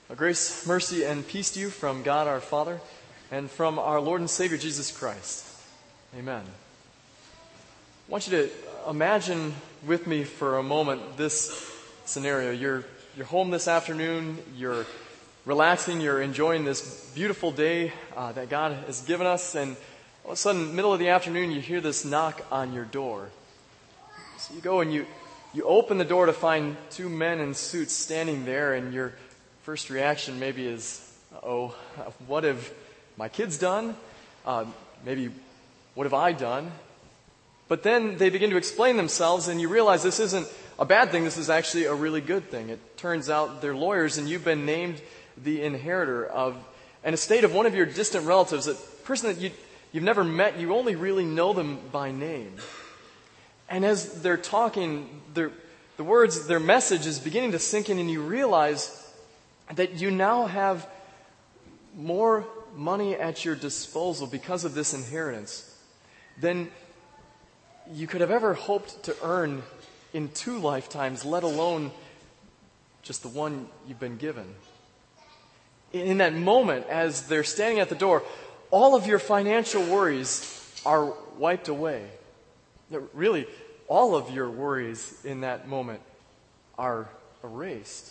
Grace, mercy, and peace to you from God our Father and from our Lord and Savior Jesus Christ. Amen. I want you to imagine with me for a moment this scenario. You're home this afternoon, you're relaxing, you're enjoying this beautiful day that God has given us, and all of a sudden, middle of the afternoon, you hear this knock on your door. So you go and you open the door to find two men in suits standing there, and your first reaction maybe is, uh-oh, what have my kids done? Maybe, what have I done? But then they begin to explain themselves, and you realize this isn't a bad thing. This is actually a really good thing. It turns out they're lawyers, and you've been named the inheritor of an estate of one of your distant relatives, a person that you've never met. You only really know them by name. And as they're talking, the words, their message is beginning to sink in, and you realize that you now have more money at your disposal because of this inheritance than you could have ever hoped to earn in 2 lifetimes, let alone just the one you've been given. In that moment, as they're standing at the door, all of your financial worries are wiped away. Really, all of your worries in that moment are erased.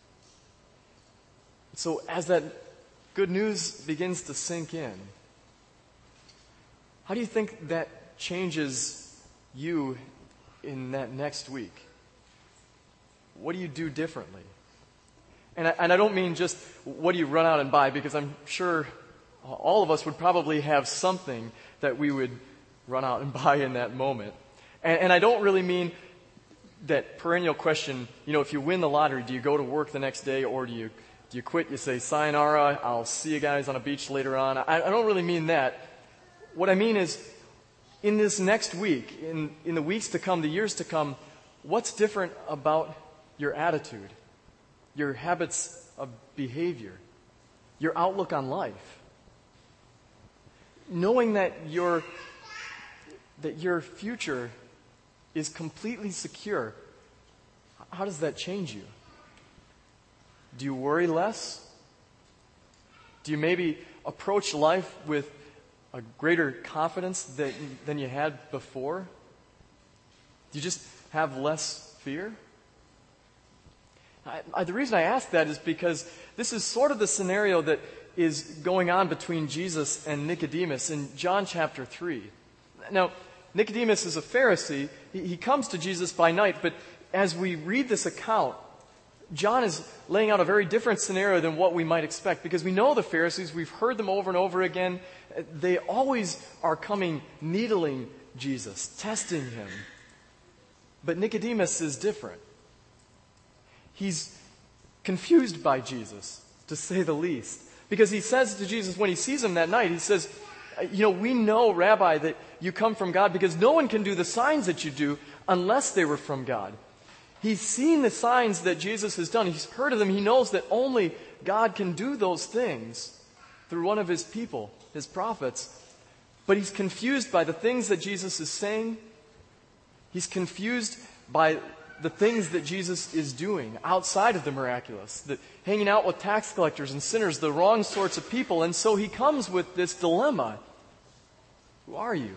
So as that good news begins to sink in, how do you think that changes you in that next week? What do you do differently? And I don't mean just what do you run out and buy, because I'm sure all of us would probably have something that we would run out and buy in that moment. And I don't really mean that perennial question, if you win the lottery, do you go to work the next day, or do you quit? You say, sayonara, I'll see you guys on a beach later on. I don't really mean that. What I mean is, in this next week, in the weeks to come, the years to come, what's different about your attitude, your habits of behavior, your outlook on life? Knowing that your future is completely secure, how does that change you? Do you worry less? Do you maybe approach life with a greater confidence than you had before? Do you just have less fear? The reason I ask that is because this is sort of the scenario that is going on between Jesus and Nicodemus in John chapter 3. Now, Nicodemus is a Pharisee. He comes to Jesus by night, but as we read this account, John is laying out a very different scenario than what we might expect, because we know the Pharisees, we've heard them over and over again. They always are coming needling Jesus, testing him. But Nicodemus is different. He's confused by Jesus, to say the least, because he says to Jesus when he sees him that night, he says, we know, Rabbi, that you come from God, because no one can do the signs that you do unless they were from God. He's seen the signs that Jesus has done. He's heard of them. He knows that only God can do those things through one of his people, his prophets. But he's confused by the things that Jesus is saying. He's confused by the things that Jesus is doing outside of the miraculous, that hanging out with tax collectors and sinners, the wrong sorts of people. And so he comes with this dilemma. Who are you?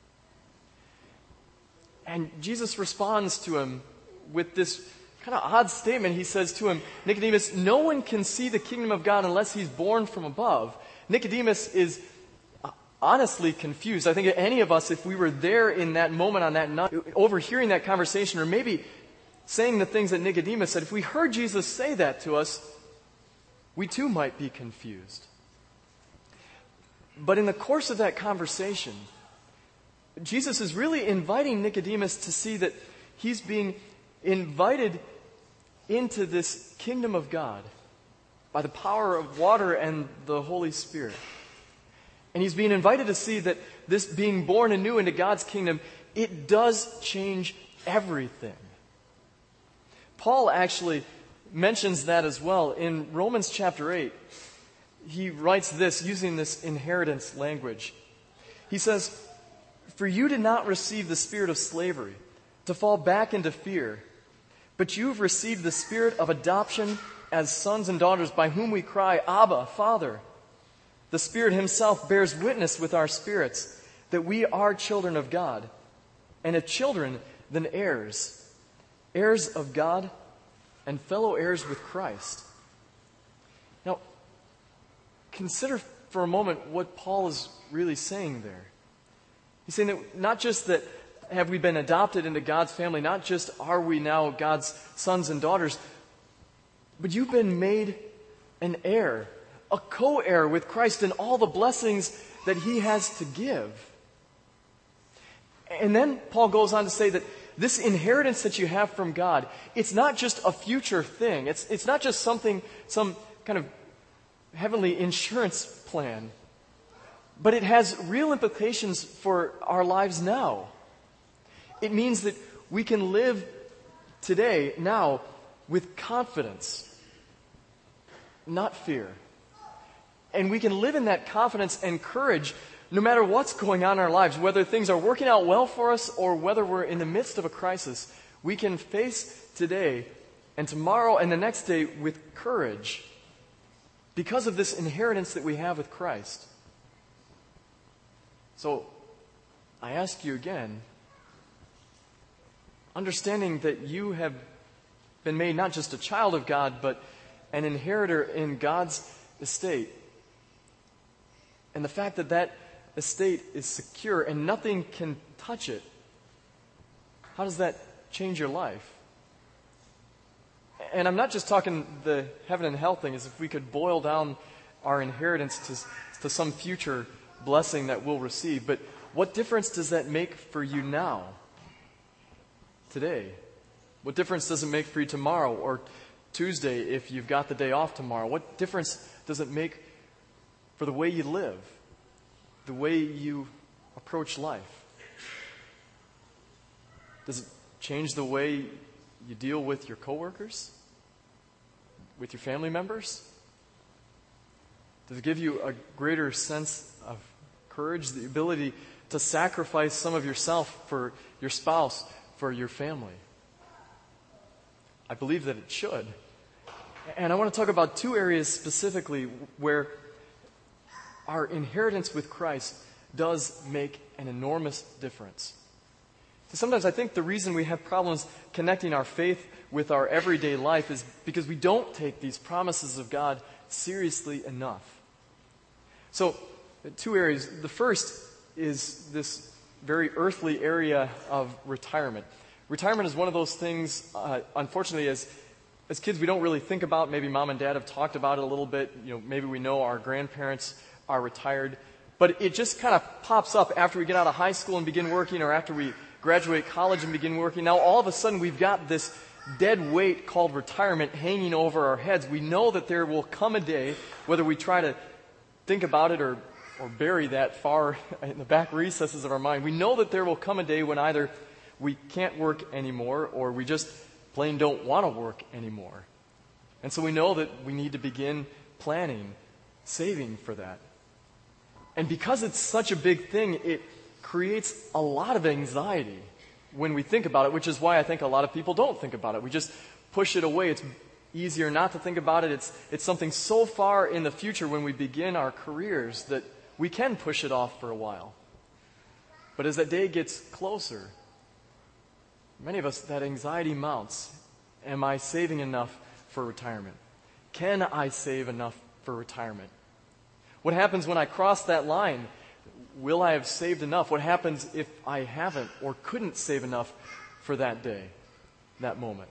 And Jesus responds to him with this kind of odd statement. He says to him, Nicodemus, no one can see the kingdom of God unless he's born from above. Nicodemus is honestly confused. I think any of us, if we were there in that moment on that night, overhearing that conversation, or maybe saying the things that Nicodemus said, if we heard Jesus say that to us, we too might be confused. But in the course of that conversation, Jesus is really inviting Nicodemus to see that he's being invited into this kingdom of God by the power of water and the Holy Spirit. And he's being invited to see that this being born anew into God's kingdom, it does change everything. Paul actually mentions that as well. In Romans chapter 8, he writes this using this inheritance language. He says, "For you did not receive the spirit of slavery to fall back into fear, but you've received the spirit of adoption as sons and daughters, by whom we cry, Abba, Father. The Spirit himself bears witness with our spirits that we are children of God, and if children, then heirs, heirs of God and fellow heirs with Christ. Now, consider for a moment what Paul is really saying there. He's saying that not just that have we been adopted into God's family, not just are we now God's sons and daughters, but you've been made an heir, a co-heir with Christ in all the blessings that he has to give. And then Paul goes on to say that this inheritance that you have from God, it's not just a future thing. It's not just something, some kind of heavenly insurance plan, but it has real implications for our lives now. It means that we can live today, now, with confidence, not fear. And we can live in that confidence and courage no matter what's going on in our lives, whether things are working out well for us or whether we're in the midst of a crisis. We can face today and tomorrow and the next day with courage because of this inheritance that we have with Christ. So, I ask you again, understanding that you have been made not just a child of God, but an inheritor in God's estate, and the fact that that estate is secure and nothing can touch it, how does that change your life? And I'm not just talking the heaven and hell thing, as if we could boil down our inheritance to some future blessing that we'll receive, but what difference does that make for you now, today? What difference does it make for you tomorrow or Tuesday if you've got the day off tomorrow? What difference does it make for the way you live, the way you approach life? Does it change the way you deal with your coworkers, with your family members? Does it give you a greater sense of courage, the ability to sacrifice some of yourself for your spouse, for your family? I believe that it should. And I want to talk about two areas specifically where our inheritance with Christ does make an enormous difference. So sometimes I think the reason we have problems connecting our faith with our everyday life is because we don't take these promises of God seriously enough. So, two areas. The first is this very earthly area of retirement. Retirement is one of those things, unfortunately, as kids, we don't really think about. Maybe mom and dad have talked about it a little bit. Maybe we know our grandparents are retired. But it just kind of pops up after we get out of high school and begin working, or after we graduate college and begin working. Now, all of a sudden, we've got this dead weight called retirement hanging over our heads. We know that there will come a day, whether we try to think about it or bury that far in the back recesses of our mind, we know that there will come a day when either we can't work anymore or we just plain don't want to work anymore. And so we know that we need to begin planning, saving for that. And because it's such a big thing, it creates a lot of anxiety when we think about it, which is why I think a lot of people don't think about it. We just push it away. It's easier not to think about it. It's something so far in the future when we begin our careers that we can push it off for a while. But as that day gets closer, many of us, that anxiety mounts. Am I saving enough for retirement? Can I save enough for retirement? What happens when I cross that line? Will I have saved enough? What happens if I haven't or couldn't save enough for that day, that moment?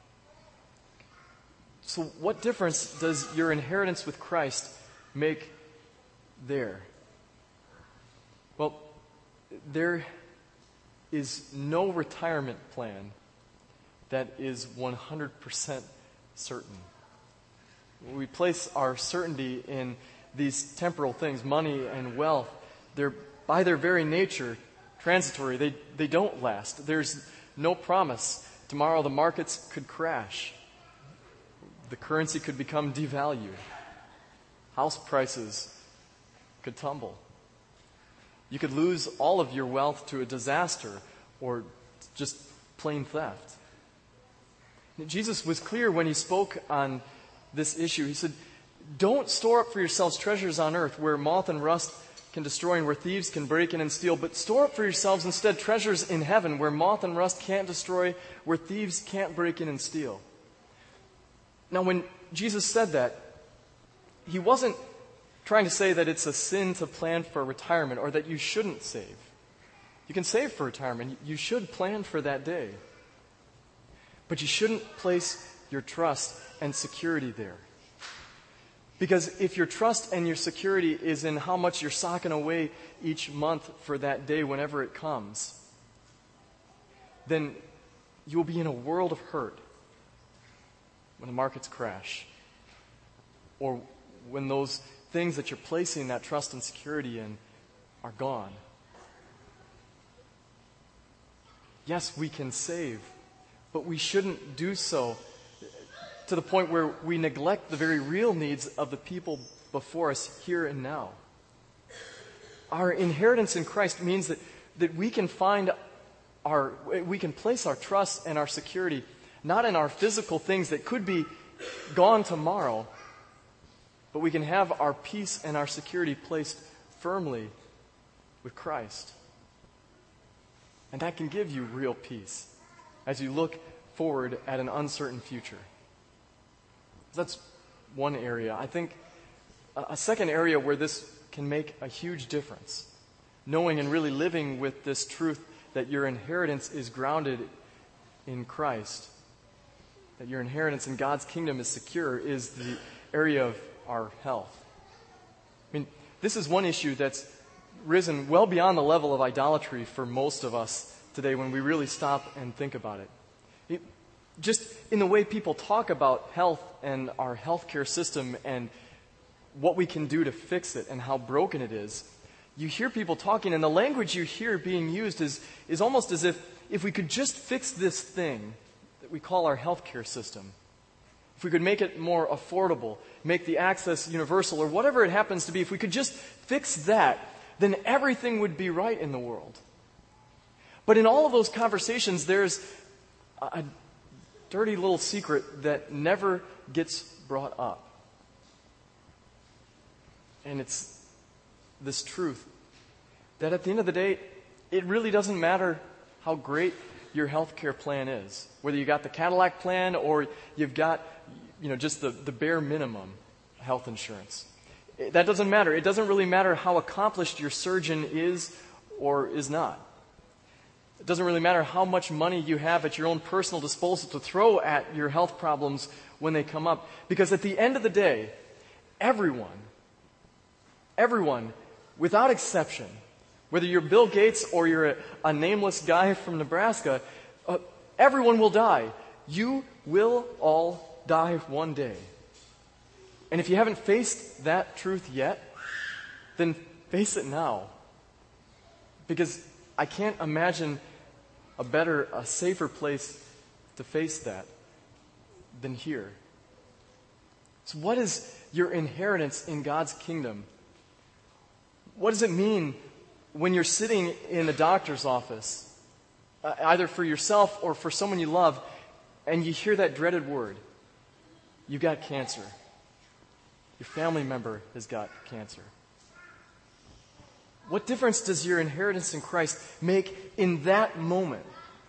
So what difference does your inheritance with Christ make there? Well, there is no retirement plan that is 100% certain. We place our certainty in these temporal things, money and wealth. They're, by their very nature, transitory. They don't last. There's no promise. Tomorrow the markets could crash. The currency could become devalued. House prices could tumble. You could lose all of your wealth to a disaster or just plain theft. Jesus was clear when he spoke on this issue. He said, don't store up for yourselves treasures on earth where moth and rust can destroy and where thieves can break in and steal, but store up for yourselves instead treasures in heaven where moth and rust can't destroy, where thieves can't break in and steal. Now, when Jesus said that, he wasn't trying to say that it's a sin to plan for retirement or that you shouldn't save. You can save for retirement. You should plan for that day. But you shouldn't place your trust and security there. Because if your trust and your security is in how much you're socking away each month for that day whenever it comes, then you will be in a world of hurt when the markets crash, or when those things that you're placing that trust and security in are gone. Yes, we can save, but we shouldn't do so to the point where we neglect the very real needs of the people before us here and now. Our inheritance in Christ means that we can we can place our trust and our security not in our physical things that could be gone tomorrow, but we can have our peace and our security placed firmly with Christ. And that can give you real peace as you look forward at an uncertain future. That's one area. I think a second area where this can make a huge difference, knowing and really living with this truth that your inheritance is grounded in Christ, that your inheritance in God's kingdom is secure, is the area of our health. I mean, this is one issue that's risen well beyond the level of idolatry for most of us today when we really stop and think about it. Just in the way people talk about health and our healthcare system and what we can do to fix it and how broken it is, you hear people talking, and the language you hear being used is almost as if we could just fix this thing that we call our healthcare system, if we could make it more affordable, make the access universal, or whatever it happens to be, if we could just fix that, then everything would be right in the world. But in all of those conversations, there's a dirty little secret that never gets brought up. And it's this truth that at the end of the day, it really doesn't matter how great your health care plan is. Whether you got the Cadillac plan or you've got, just the bare minimum health insurance. That doesn't matter. It doesn't really matter how accomplished your surgeon is or is not. It doesn't really matter how much money you have at your own personal disposal to throw at your health problems when they come up. Because at the end of the day, everyone, without exception, whether you're Bill Gates or you're a nameless guy from Nebraska, everyone will die. You will all die one day. And if you haven't faced that truth yet, then face it now. Because I can't imagine a safer place to face that than here. So what is your inheritance in God's kingdom? What does it mean when you're sitting in the doctor's office, either for yourself or for someone you love, and you hear that dreaded word, you got cancer. Your family member has got cancer. What difference does your inheritance in Christ make in that moment?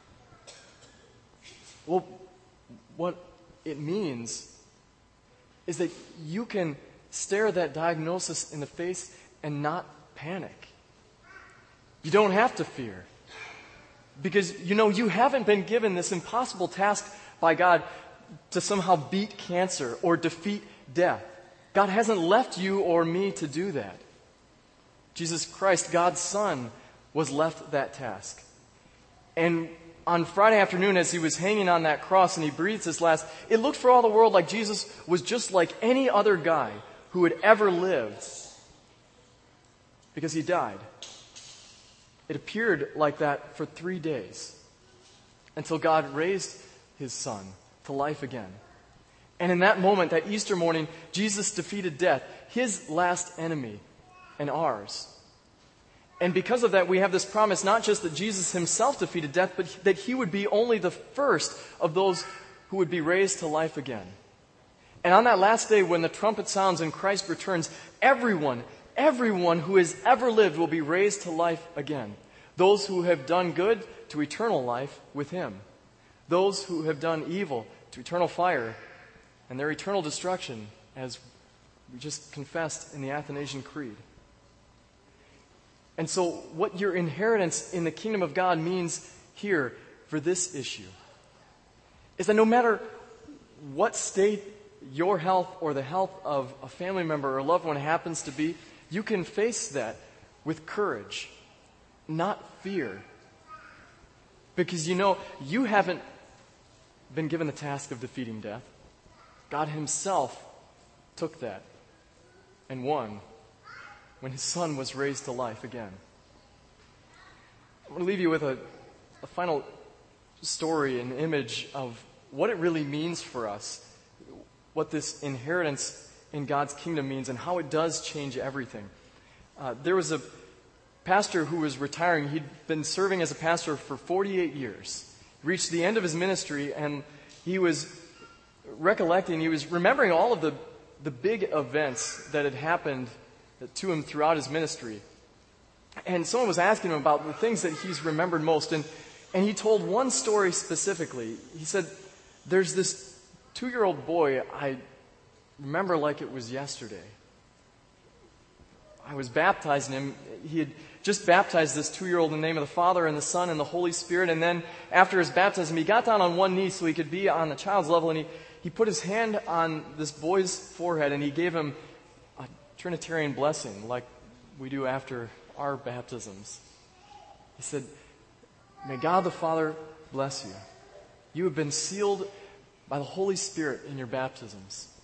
Well, what it means is that you can stare that diagnosis in the face and not panic. You don't have to fear. Because you haven't been given this impossible task by God to somehow beat cancer or defeat death. God hasn't left you or me to do that. Jesus Christ, God's Son, was left that task. And on Friday afternoon, as he was hanging on that cross and he breathed his last, it looked for all the world like Jesus was just like any other guy who had ever lived, because he died. It appeared like that for 3 days until God raised his Son to life again. And in that moment, that Easter morning, Jesus defeated death, his last enemy and ours. And because of that, we have this promise not just that Jesus himself defeated death, but that he would be only the first of those who would be raised to life again. And on that last day, when the trumpet sounds and Christ returns, everyone who has ever lived will be raised to life again. Those who have done good to eternal life with him. Those who have done evil to eternal fire and their eternal destruction, as we just confessed in the Athanasian Creed. And so what your inheritance in the kingdom of God means here for this issue is that no matter what state your health or the health of a family member or loved one happens to be, you can face that with courage, not fear. Because you know you haven't been given the task of defeating death. God himself took that and won when his son was raised to life again. I want to leave you with a final story, an image of what it really means for us, what this inheritance in God's kingdom means, and how it does change everything. There was a pastor who was retiring. He'd been serving as a pastor for 48 years. He reached the end of his ministry, and he was recollecting, he was remembering all of the big events that had happened to him throughout his ministry. And someone was asking him about the things that he's remembered most. And he told one story specifically. He said, there's this 2-year-old boy I remember like it was yesterday. I was baptizing him. He had just baptized this 2-year-old in the name of the Father and the Son and the Holy Spirit. And then after his baptism, he got down on one knee so he could be on the child's level. And he put his hand on this boy's forehead and he gave him a Trinitarian blessing like we do after our baptisms. He said, "May God the Father bless you. You have been sealed by the Holy Spirit in your baptism.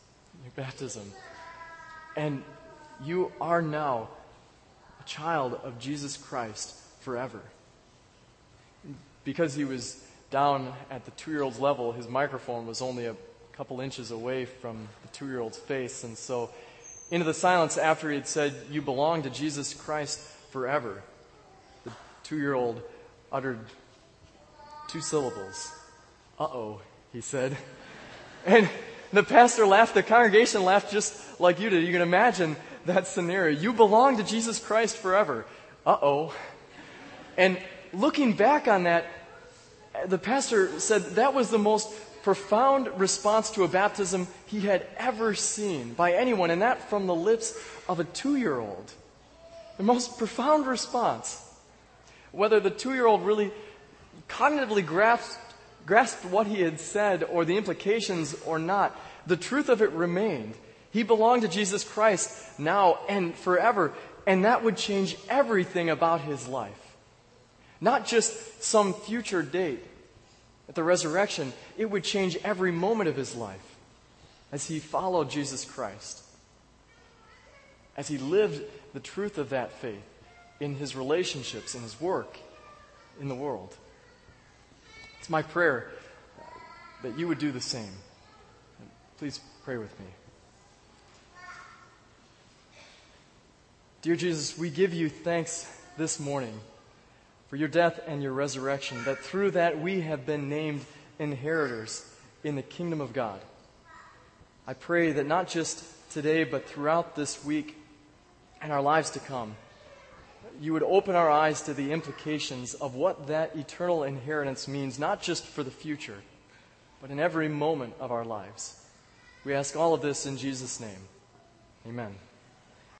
And you are now a child of Jesus Christ forever." Because he was down at the 2-year-old's level, his microphone was only a couple inches away from the 2-year-old's face. And so into the silence after he had said, "You belong to Jesus Christ forever," the 2-year-old uttered 2 syllables. "Uh-oh," he said. And the pastor laughed, the congregation laughed just like you did. You can imagine that scenario. You belong to Jesus Christ forever. Uh-oh. And looking back on that, the pastor said that was the most profound response to a baptism he had ever seen by anyone, and that from the lips of a 2-year-old. The most profound response. Whether the 2-year-old really cognitively grasped what he had said or the implications or not, the truth of it remained. He belonged to Jesus Christ now and forever, and that would change everything about his life. Not just some future date at the resurrection, it would change every moment of his life as he followed Jesus Christ, as he lived the truth of that faith in his relationships, in his work, in the world. It's my prayer that you would do the same. Please pray with me. Dear Jesus, we give you thanks this morning for your death and your resurrection, that through that we have been named inheritors in the kingdom of God. I pray that not just today, but throughout this week and our lives to come, you would open our eyes to the implications of what that eternal inheritance means, not just for the future, but in every moment of our lives. We ask all of this in Jesus' name. Amen.